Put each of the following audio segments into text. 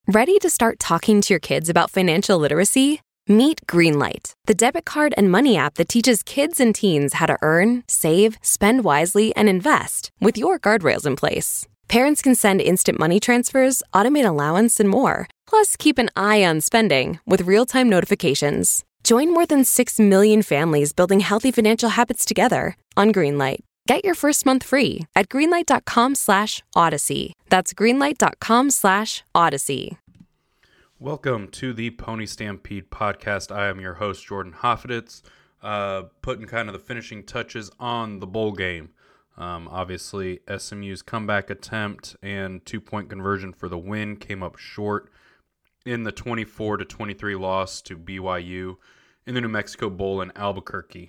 Ready to start talking to your kids about financial literacy? Meet Greenlight, the debit card and money app that teaches kids and teens how to earn, save, spend wisely, and invest with your guardrails in place. Parents can send instant money transfers, automate allowance, and more. Plus, keep an eye on spending with real-time notifications. Join more than 6 million families building healthy financial habits together on Greenlight. Get your first month free at greenlight.com/odyssey. That's greenlight.com/odyssey. Welcome to the Pony Stampede podcast. I am your host, Jordan Hoffeditz, putting kind of the finishing touches on the bowl game. Obviously, SMU's comeback attempt and two-point conversion for the win came up short in the 24-23 loss to BYU in the New Mexico Bowl in Albuquerque.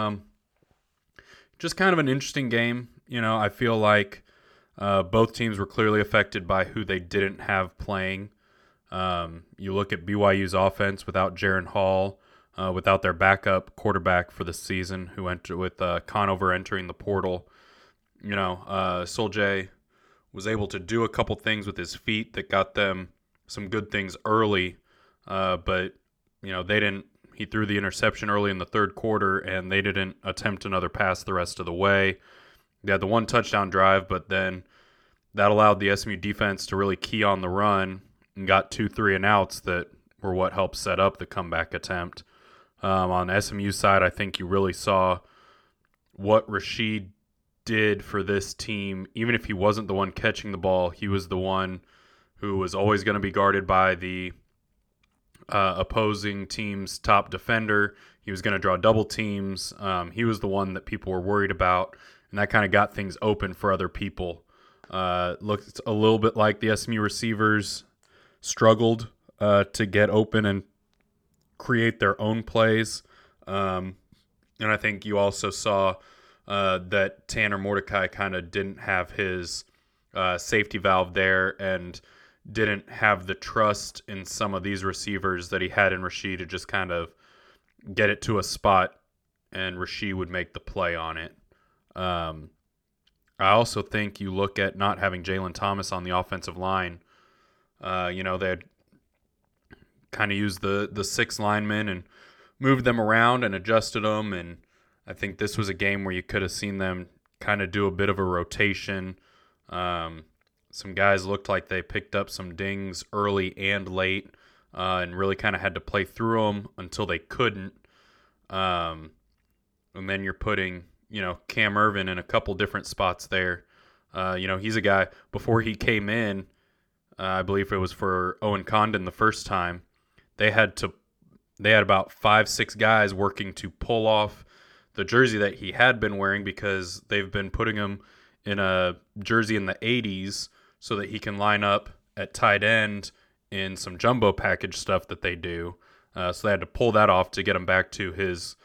Just kind of an interesting game. You know, I feel like both teams were clearly affected by who they didn't have playing. You look at BYU's offense without Jaren Hall, without their backup quarterback for the season, who entered with Conover entering the portal. You know, Soljay was able to do a couple things with his feet that got them some good things early, but you know he threw the interception early in the third quarter, and they didn't attempt another pass the rest of the way. They had the one touchdown drive, but then that allowed the SMU defense to really key on the run and got 2 3-and-outs that were what helped set up the comeback attempt. On the SMU side, I think you really saw what Rashid did for this team. Even if he wasn't the one catching the ball, he was the one who was always going to be guarded by the opposing team's top defender. He was going to draw double teams. He was the one that people were worried about, and that kind of got things open for other people. Looked a little bit like the SMU receivers struggled to get open and create their own plays. And I think you also saw that Tanner Mordecai kind of didn't have his safety valve there and didn't have the trust in some of these receivers that he had in Rashid to just kind of get it to a spot and Rashid would make the play on it. I also think you look at not having Jalen Thomas on the offensive line. They had kind of used the 6 linemen and moved them around and adjusted them. And I think this was a game where you could have seen them kind of do a bit of a rotation. Some guys looked like they picked up some dings early and late and really kind of had to play through them until they couldn't. And then you're putting, Cam Irvin in a couple different spots there. He's a guy, before he came in, I believe it was for Owen Condon the first time, they had about 5-6 guys working to pull off the jersey that he had been wearing because they've been putting him in a jersey in the 80s so that he can line up at tight end in some jumbo package stuff that they do. So they had to pull that off to get him back to his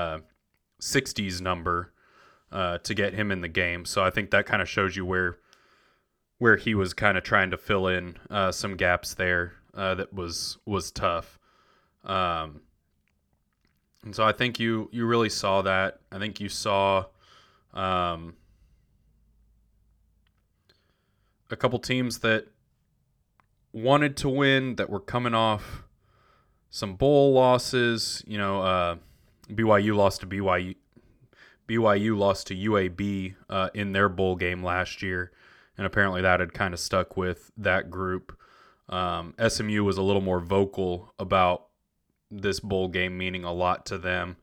60s number to get him in the game. So I think that kind of shows you where he was kind of trying to fill in some gaps there that was tough. And so I think you really saw that. I think you saw a couple teams that wanted to win, that were coming off some bowl losses. BYU lost to UAB in their bowl game last year, and apparently that had kind of stuck with that group. SMU was a little more vocal about this bowl game meaning a lot to them,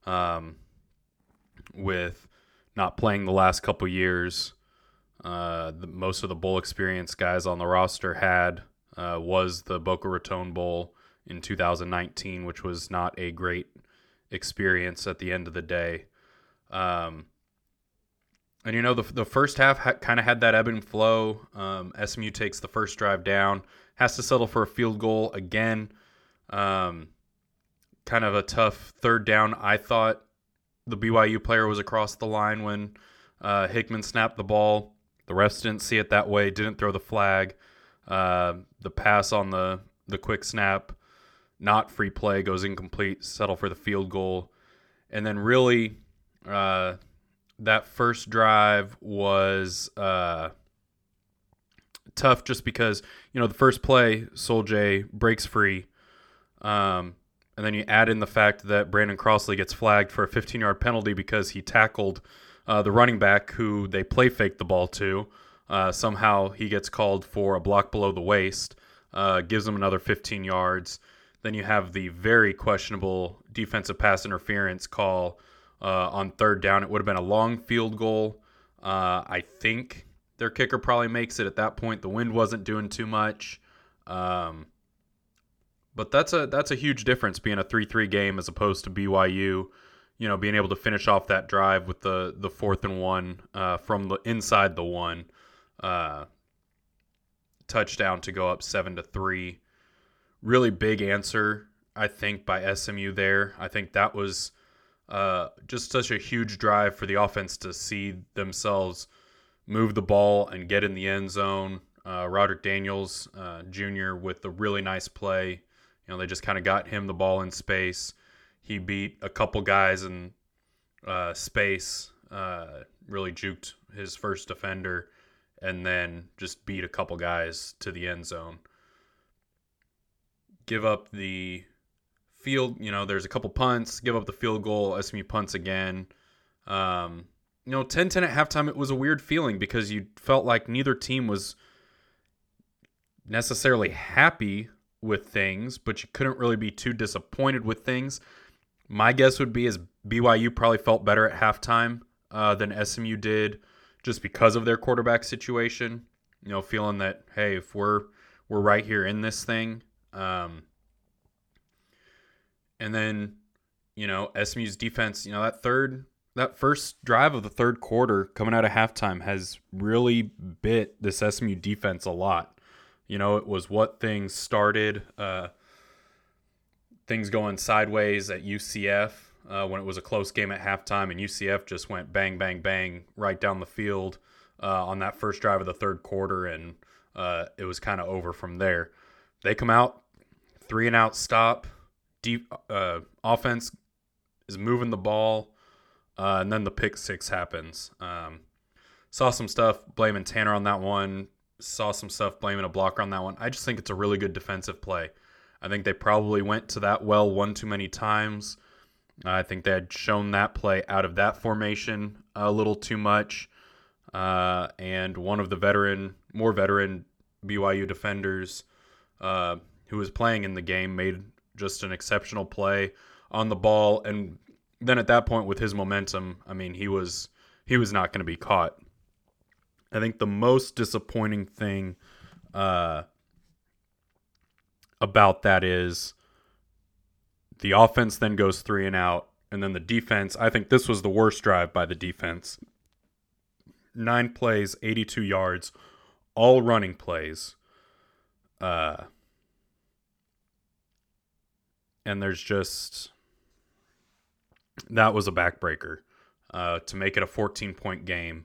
with not playing the last couple years. Most of the bowl experience guys on the roster had was the Boca Raton Bowl in 2019, which was not a great experience at the end of the day. And the first half kind of had that ebb and flow. SMU takes the first drive down, has to settle for a field goal again. Kind of a tough third down. I thought the BYU player was across the line when Hickman snapped the ball. The refs didn't see it that way, didn't throw the flag. The pass on the quick snap, not free play, goes incomplete, settle for the field goal. And then really that first drive was tough just because, the first play, Sol-Jay breaks free. And then you add in the fact that Brandon Crossley gets flagged for a 15-yard penalty because he tackled the running back who they play fake the ball to. Somehow he gets called for a block below the waist, gives him another 15 yards. Then you have the very questionable defensive pass interference call on third down. It would have been a long field goal. I think their kicker probably makes it at that point. The wind wasn't doing too much. But that's a huge difference being a 3-3 game as opposed to BYU, being able to finish off that drive with the 4th and 1 from the inside the 1 touchdown to go up 7-3. Really big answer, I think, by SMU there. I think that was just such a huge drive for the offense to see themselves move the ball and get in the end zone. Roderick Daniels Jr. with a really nice play. They just kind of got him the ball in space. He beat a couple guys in space, really juked his first defender, and then just beat a couple guys to the end zone. Give up the field, there's a couple punts, give up the field goal, SMU punts again. 10-10 at halftime, it was a weird feeling because you felt like neither team was necessarily happy with things, but you couldn't really be too disappointed with things. My guess would be is BYU probably felt better at halftime than SMU did just because of their quarterback situation, feeling that, hey, if we're right here in this thing. And then, SMU's defense, that first drive of the third quarter coming out of halftime has really bit this SMU defense a lot. It was what things started, things going sideways at UCF when it was a close game at halftime, and UCF just went bang, bang, bang right down the field on that first drive of the third quarter, and it was kind of over from there. They come out, 3-and-out stop, deep offense is moving the ball, and then the pick six happens. Saw some stuff blaming Tanner on that one. Saw some stuff blaming a blocker on that one. I just think it's a really good defensive play. I think they probably went to that well one too many times. I think they had shown that play out of that formation a little too much. And one of the more veteran BYU defenders who was playing in the game made just an exceptional play on the ball. And then at that point with his momentum, he was not going to be caught. I think the most disappointing thing about that is the offense then goes 3-and-out, and then the defense, I think this was the worst drive by the defense. 9 plays, 82 yards, all running plays. And there's just, that was a backbreaker to make it a 14-point game.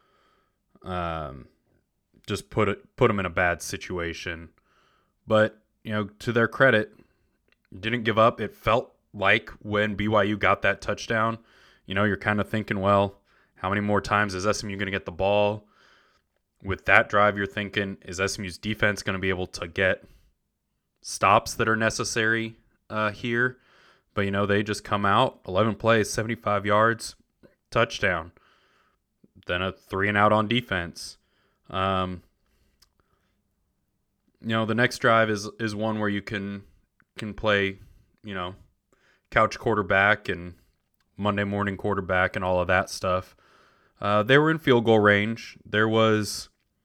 Just put them in a bad situation. But, to their credit, didn't give up. It felt like when BYU got that touchdown, you're kind of thinking, well, how many more times is SMU going to get the ball? With that drive, you're thinking, is SMU's defense going to be able to get stops that are necessary here? But, they just come out, 11 plays, 75 yards, touchdown. Then a 3-and-out on defense. The next drive is one where you can play, couch quarterback and Monday morning quarterback and all of that stuff. They were in field goal range. There was,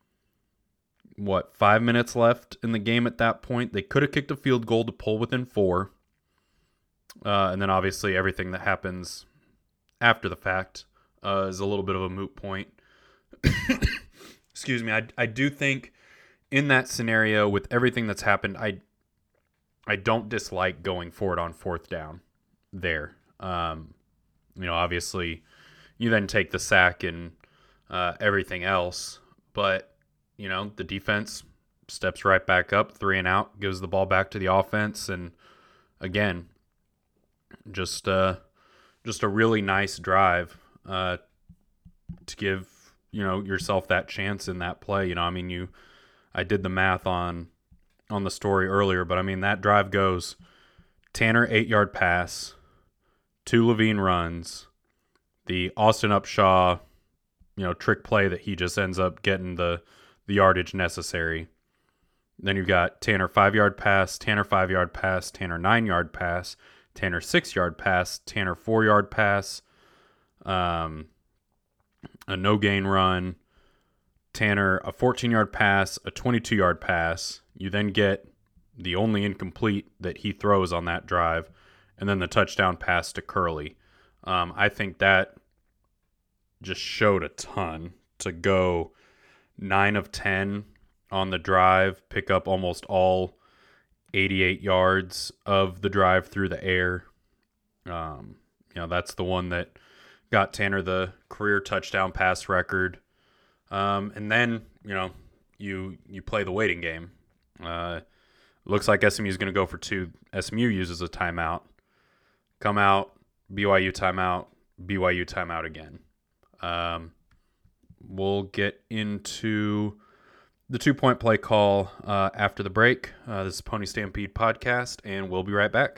5 minutes left in the game at that point. They could have kicked a field goal to pull within 4. And then obviously everything that happens after the fact is a little bit of a moot point. Excuse me. I do think in that scenario with everything that's happened, I don't dislike going for it on 4th down there. Obviously you then take the sack and everything else, but the defense steps right back up, 3-and-out, gives the ball back to the offense, and again, just a really nice drive to give yourself that chance in that play. I did the math on the story earlier, but I mean, that drive goes Tanner 8-yard pass, 2 Levine runs, the Austin Upshaw, trick play that he just ends up getting the yardage necessary. Then you've got Tanner 5-yard pass, Tanner 5-yard pass, Tanner 9-yard pass, Tanner 6-yard pass, Tanner 4-yard pass, a no gain run, Tanner a 14-yard pass, a 22-yard pass. You then get the only incomplete that he throws on that drive, and then the touchdown pass to Curley. I think that just showed a ton to go 9 of 10 on the drive, pick up almost all 88 yards of the drive through the air. That's the one that got Tanner the career touchdown pass record. And then, you play the waiting game. Looks like SMU is going to go for 2. SMU uses a timeout. Come out, BYU timeout again. We'll get into the 2-point play call after the break. This is Pony Stampede Podcast, and we'll be right back.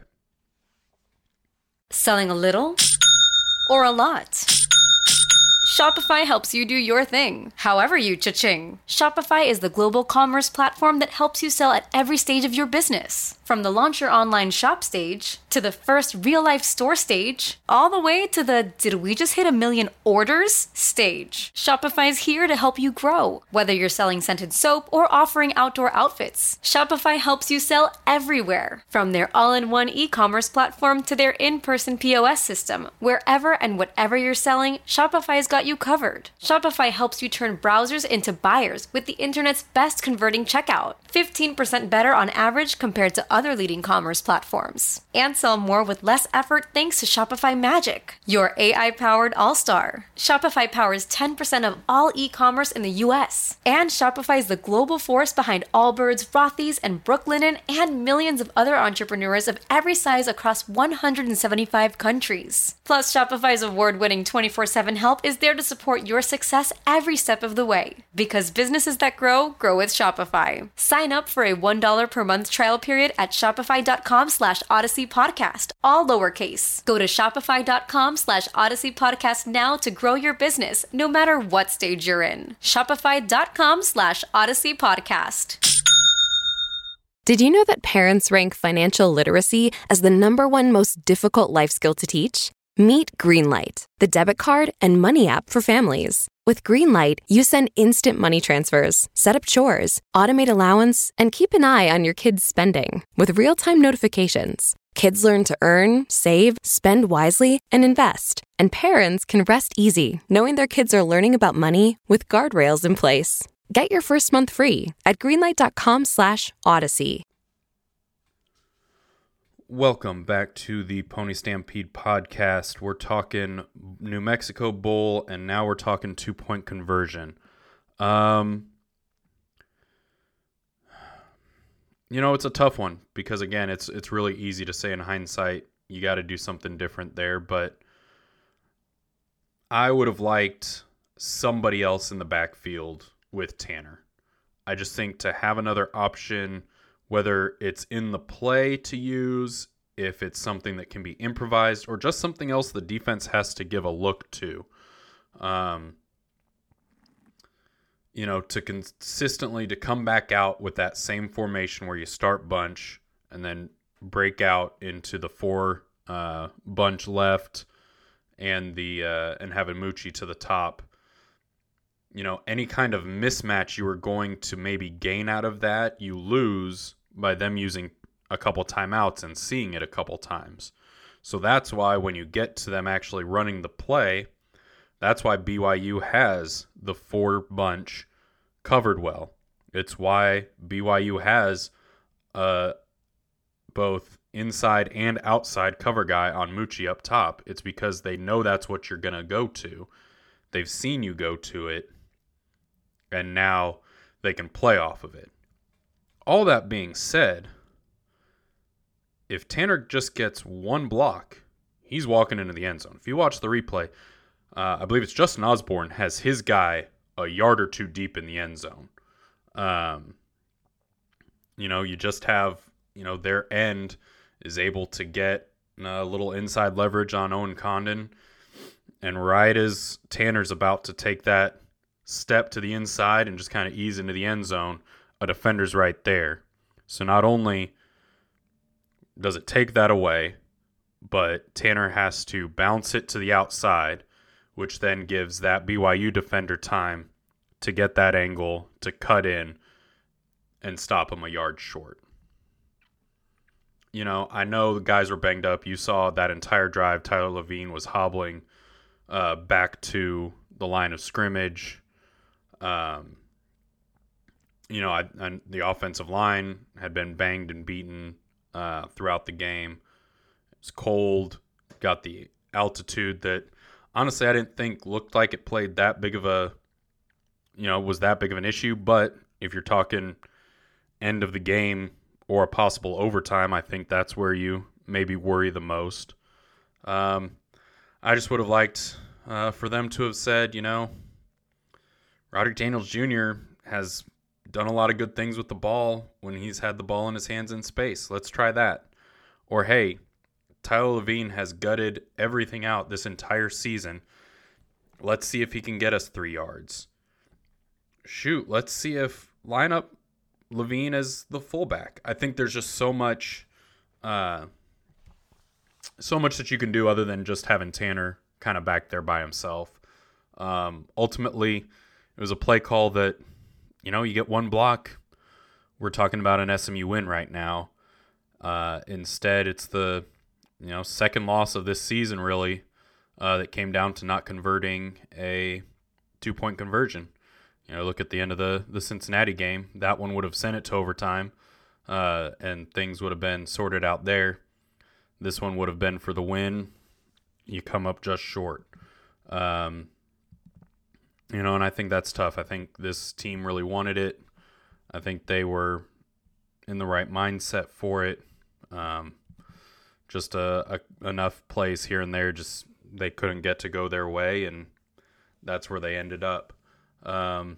Selling a little or a lot? Shopify helps you do your thing, however you cha-ching. Shopify is the global commerce platform that helps you sell at every stage of your business. From the launch your online shop stage, to the first real-life store stage, all the way to the did we just hit 1 million orders stage. Shopify's here to help you grow. Whether you're selling scented soap or offering outdoor outfits, Shopify helps you sell everywhere. From their all-in-one e-commerce platform to their in-person POS system, wherever and whatever you're selling, Shopify's got you covered. Shopify helps you turn browsers into buyers with the internet's best converting checkout. 15% better on average compared to other leading commerce platforms. And sell more with less effort thanks to Shopify Magic, your AI-powered all-star. Shopify powers 10% of all e-commerce in the US. And Shopify is the global force behind Allbirds, Rothy's, and Brooklinen, and millions of other entrepreneurs of every size across 175 countries. Plus, Shopify's award-winning 24/7 help is there to support your success every step of the way. Because businesses that grow with Shopify. Sign up for a $1 per month trial period at shopify.com/Odyssey Podcast, all lowercase. Go to shopify.com/Odyssey Podcast now to grow your business, no matter what stage you're in. Shopify.com/Odyssey Podcast. Did you know that parents rank financial literacy as the #1 most difficult life skill to teach? Meet Greenlight, the debit card and money app for families. With Greenlight, you send instant money transfers, set up chores, automate allowance, and keep an eye on your kids' spending with real-time notifications. Kids learn to earn, save, spend wisely, and invest. And parents can rest easy knowing their kids are learning about money with guardrails in place. Get your first month free at greenlight.com/Odyssey. Welcome back to the Pony Stampede Podcast. We're talking New Mexico Bowl, and now we're talking 2-point conversion. It's a tough one because, again, it's really easy to say in hindsight, you got to do something different there, but I would have liked somebody else in the backfield with Tanner. I just think to have another option, whether it's in the play to use, if it's something that can be improvised, or just something else the defense has to give a look to. To consistently to come back out with that same formation where you start bunch and then break out into the 4 bunch left and and having Moochie to the top. Any kind of mismatch you were going to maybe gain out of that, you lose by them using a couple timeouts and seeing it a couple times. So that's why when you get to them actually running the play, that's why BYU has the 4 bunch covered well. It's why BYU has both inside and outside cover guy on Moochie up top. It's because they know that's what you're going to go to. They've seen you go to it, and now they can play off of it. All that being said, if Tanner just gets 1 block, he's walking into the end zone. If you watch the replay, I believe it's Justin Osborne has his guy a yard or 2 deep in the end zone. You just have, their end is able to get a little inside leverage on Owen Condon. And right as Tanner's about to take that step to the inside and just kind of ease into the end zone, a defender's right there. So not only does it take that away, but Tanner has to bounce it to the outside, which then gives that BYU defender time to get that angle, to cut in, and stop him a yard short. I know the guys were banged up. You saw that entire drive, Tyler Levine was hobbling back to the line of scrimmage. The offensive line had been banged and beaten throughout the game. It was cold, got the altitude that honestly I didn't think looked like it played that big of was that big of an issue. But if you're talking end of the game or a possible overtime, I think that's where you maybe worry the most. I just would have liked for them to have said, Roderick Daniels Jr. has done a lot of good things with the ball when he's had the ball in his hands in space. Let's try that. Or, hey, Tyler Levine has gutted everything out this entire season. Let's see if he can get us 3 yards. Shoot, let's see if line up Levine as the fullback. I think there's just so much that you can do other than just having Tanner kind of back there by himself. Ultimately, it was a play call that, you get one block. We're talking about an SMU win right now. Instead, it's the, second loss of this season, really, that came down to not converting a 2-point conversion. Look at the end of the Cincinnati game. That one would have sent it to overtime, and things would have been sorted out there. This one would have been for the win. You come up just short. And I think that's tough. I think this team really wanted it. I think they were in the right mindset for it. Just enough plays here and there, just they couldn't get to go their way, and that's where they ended up. I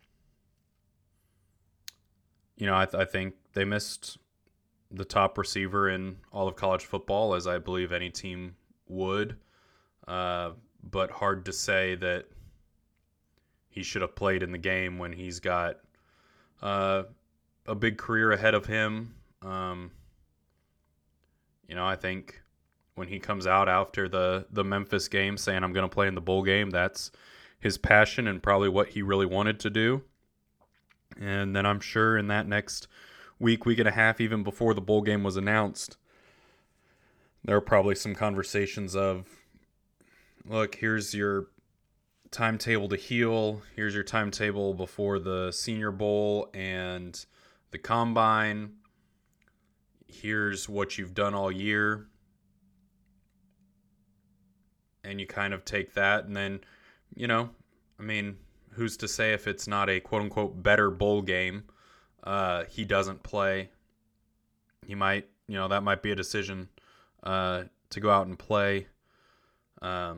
think they missed the top receiver in all of college football, as I believe any team would. But hard to say that he should have played in the game when he's got a big career ahead of him. I think when he comes out after the Memphis game saying, I'm going to play in the bowl game, that's his passion and probably what he really wanted to do. And then I'm sure in that next week and a half, even before the bowl game was announced, there are probably some conversations of, look, here's your timetable to heal. Here's your timetable before the Senior Bowl and the Combine. Here's what you've done all year. And you kind of take that and then, who's to say if it's not a quote-unquote better bowl game, he doesn't play. He might, that might be a decision to go out and play. I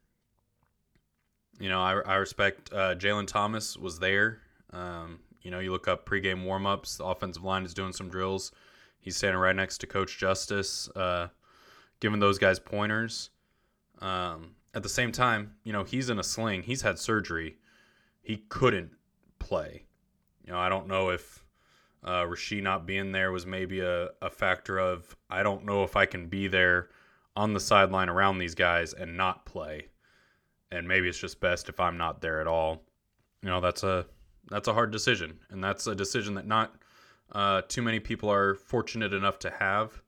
respect Jalen Thomas was there. You look up pregame warm-ups. The offensive line is doing some drills. He's standing right next to Coach Justice, giving those guys pointers. At the same time, he's in a sling. He's had surgery. He couldn't play. I don't know if Rasheed not being there was maybe a factor of, I don't know if I can be there on the sideline around these guys and not play. And maybe it's just best if I'm not there at all. That's a hard decision. And that's a decision that not too many people are fortunate enough to have.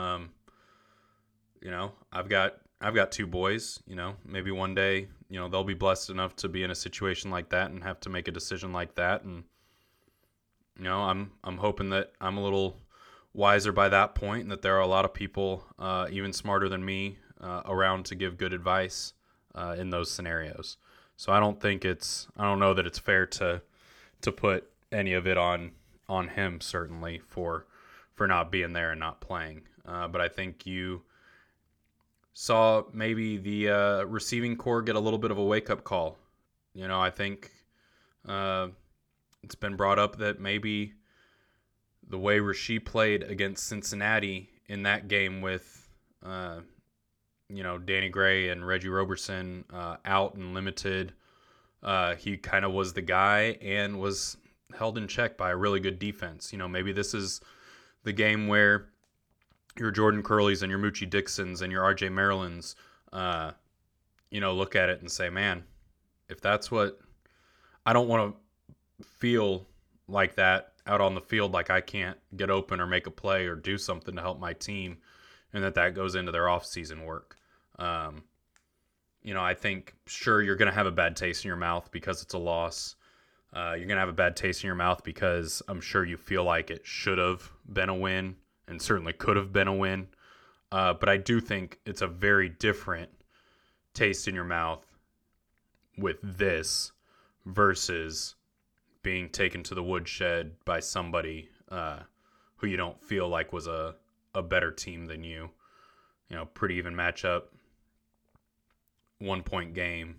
I've got 2 boys, maybe one day, they'll be blessed enough to be in a situation like that and have to make a decision like that. And, I'm hoping that I'm a little wiser by that point and that there are a lot of people, even smarter than me, around to give good advice, in those scenarios. So I don't know that it's fair to put any of it on him, certainly for not being there and not playing. But I think you saw maybe the receiving corps get a little bit of a wake-up call. I think it's been brought up that maybe the way Rasheed played against Cincinnati in that game with, Danny Gray and Reggie Roberson out and limited, he kind of was the guy and was held in check by a really good defense. Maybe this is the game where your Jordan Curleys and your Moochie Dixons and your RJ Marylands, look at it and say, man, if that's what I don't want to feel like that out on the field, like I can't get open or make a play or do something to help my team, and that goes into their off-season work. I think, sure, you're going to have a bad taste in your mouth because it's a loss. You're going to have a bad taste in your mouth because I'm sure you feel like it should have been a win and certainly could have been a win. But I do think it's a very different taste in your mouth with this versus being taken to the woodshed by somebody who you don't feel like was a better team than you. Pretty even matchup, 1-point game.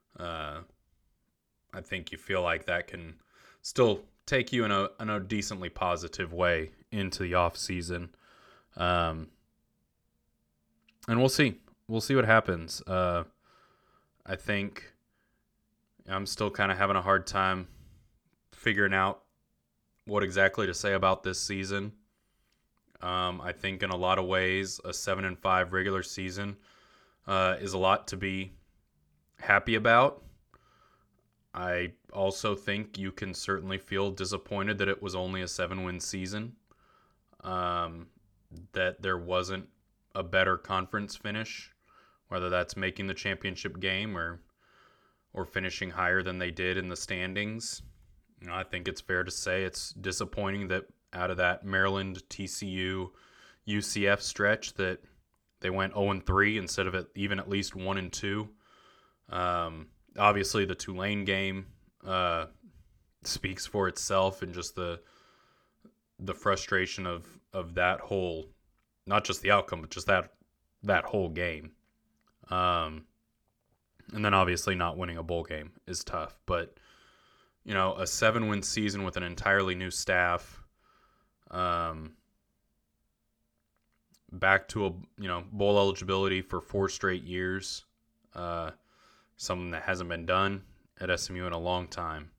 I think you feel like that can still take you in a decently positive way into the off season. And we'll see. We'll see what happens. I think I'm still kind of having a hard time figuring out what exactly to say about this season. I think in a lot of ways, a 7-5 regular season is a lot to be happy about. I also think you can certainly feel disappointed that it was only a 7-win season, that there wasn't a better conference finish, whether that's making the championship game or finishing higher than they did in the standings. I think it's fair to say it's disappointing that out of that Maryland, TCU, UCF stretch that they went 0-3 instead of even at least 1-2. Obviously, the Tulane game speaks for itself, and just the frustration of that whole, not just the outcome, but just that whole game. And then obviously not winning a bowl game is tough. But, a 7-win season with an entirely new staff, back to bowl eligibility for 4 straight years, something that hasn't been done at SMU in a long time.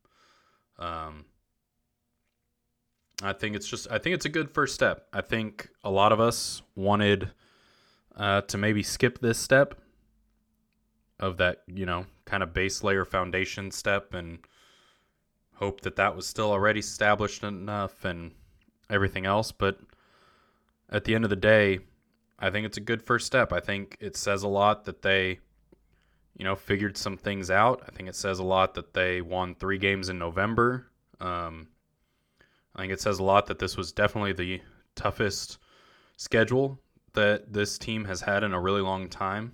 I think it's a good first step. I think a lot of us wanted to maybe skip this step of that, kind of base layer foundation step and hope that was still already established enough and everything else. But at the end of the day, I think it's a good first step. I think it says a lot that they, figured some things out. I think it says a lot that they won 3 games in November. I think it says a lot that this was definitely the toughest schedule that this team has had in a really long time.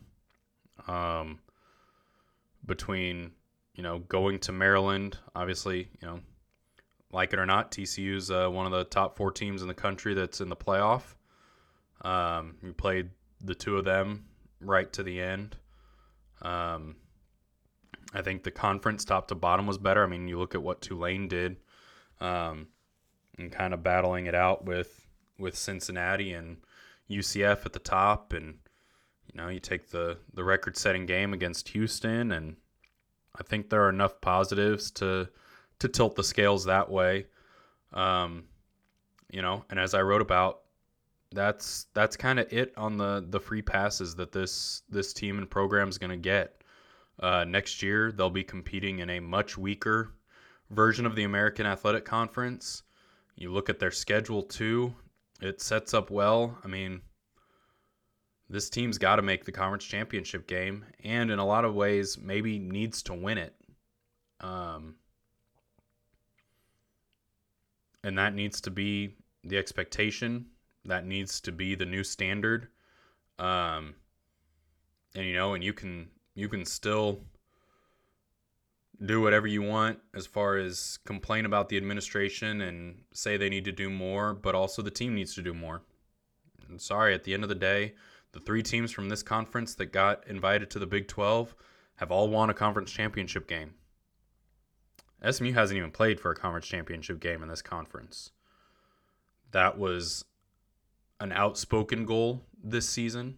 Between, going to Maryland, obviously, like it or not, TCU's one of the top 4 teams in the country that's in the playoff. We played the 2 of them right to the end. I think the conference top to bottom was better. I mean, you look at what Tulane did, and kind of battling it out with Cincinnati and UCF at the top, and you take the record-setting game against Houston, and I think there are enough positives to tilt the scales that way. And as I wrote about, that's kind of it on the free passes that this team and program is going to get. Next year, they'll be competing in a much weaker version of the American Athletic Conference. You look at their schedule, too. It sets up well. I mean, this team's got to make the conference championship game, and in a lot of ways, maybe needs to win it. And that needs to be the expectation. That needs to be the new standard. And you can still do whatever you want as far as complain about the administration and say they need to do more, but also the team needs to do more. And sorry, at the end of the day, the 3 teams from this conference that got invited to the Big 12 have all won a conference championship game. SMU hasn't even played for a conference championship game in this conference. that was an outspoken goal this season.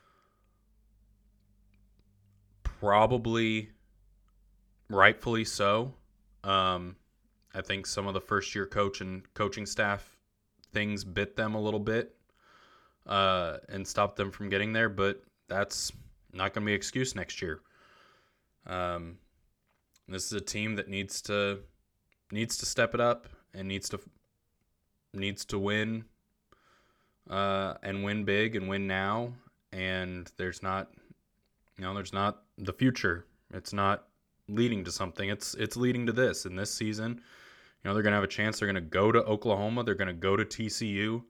Probably rightfully so. I think some of the first-year coaching staff things bit them a little bit and stopped them from getting there, but that's not going to be an excuse next year. This is a team that needs to step it up and needs to win and win big and win now. And there's not the future. It's not leading to something. It's leading to this. In this season, they're going to have a chance. They're going to go to Oklahoma. They're going to go to TCU.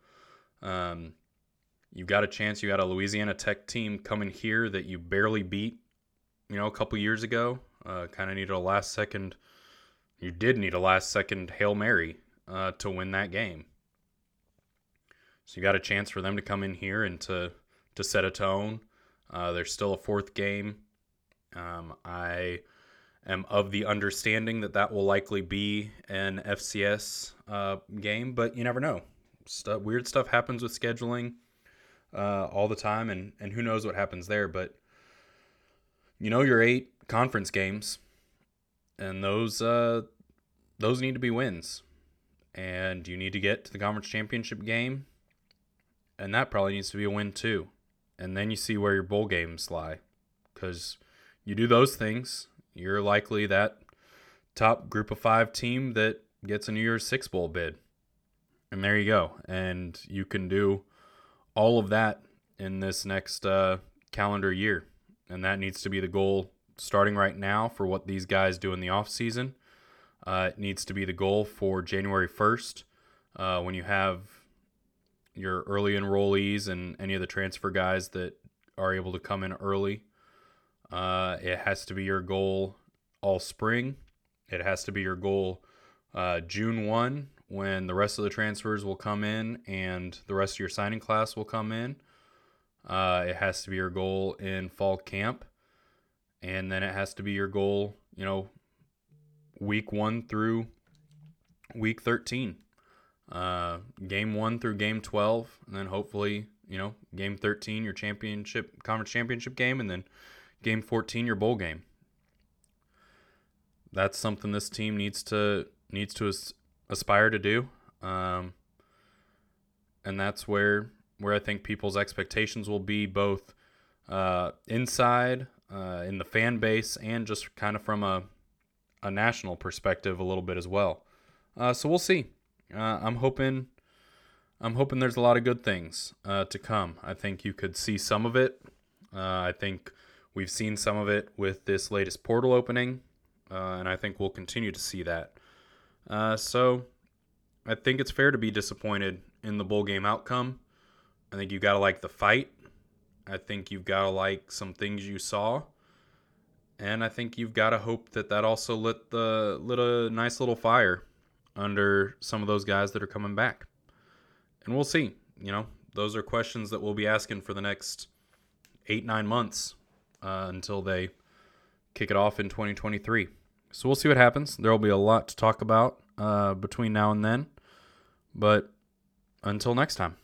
You've got a chance. You got a Louisiana Tech team coming here that you barely beat, a couple years ago. Kind of needed a last second. You did need a last second Hail Mary to win that game. So you got a chance for them to come in here and to set a tone. There's still a fourth game. I am of the understanding that will likely be an FCS game, but you never know. Weird stuff happens with scheduling all the time, and who knows what happens there. But your 8 conference games, and those need to be wins, and you need to get to the conference championship game, and that probably needs to be a win too. And then you see where your bowl games lie, because you do those things, you're likely that top group of 5 team that gets a New Year's Six bowl bid. And there you go. And you can do all of that in this next calendar year. And that needs to be the goal starting right now for what these guys do in the offseason. It needs to be the goal for January 1st when you have your early enrollees and any of the transfer guys that are able to come in early. It has to be your goal all spring. It has to be your goal June 1 when the rest of the transfers will come in and the rest of your signing class will come in. It has to be your goal in fall camp. And then it has to be your goal, week 1 through week 13. Game 1 through game 12. And then hopefully, game 13, your conference championship game. And then game 14, your bowl game. That's something this team needs to aspire to do, and that's where I think people's expectations will be, both inside in the fan base and just kind of from a national perspective a little bit as well. So we'll see. I'm hoping there's a lot of good things to come. I think you could see some of it. I think we've seen some of it with this latest portal opening, and I think we'll continue to see that. So I think it's fair to be disappointed in the bowl game outcome. I think you got to like the fight. I think you've got to like some things you saw. And I think you've got to hope that also lit a nice little fire under some of those guys that are coming back. And we'll see. Those are questions that we'll be asking for the next 8-9 months until they kick it off in 2023. So we'll see what happens. There will be a lot to talk about between now and then. But until next time.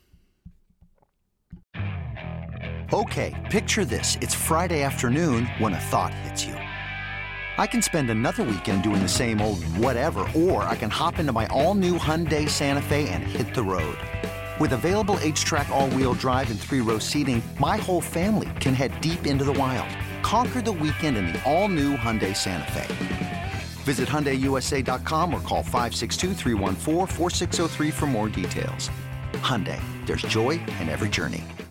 Okay, picture this. It's Friday afternoon when a thought hits you. I can spend another weekend doing the same old whatever, or I can hop into my all-new Hyundai Santa Fe and hit the road. With available H-Track all-wheel drive and 3-row seating, my whole family can head deep into the wild. Conquer the weekend in the all-new Hyundai Santa Fe. Visit HyundaiUSA.com or call 562-314-4603 for more details. Hyundai, there's joy in every journey.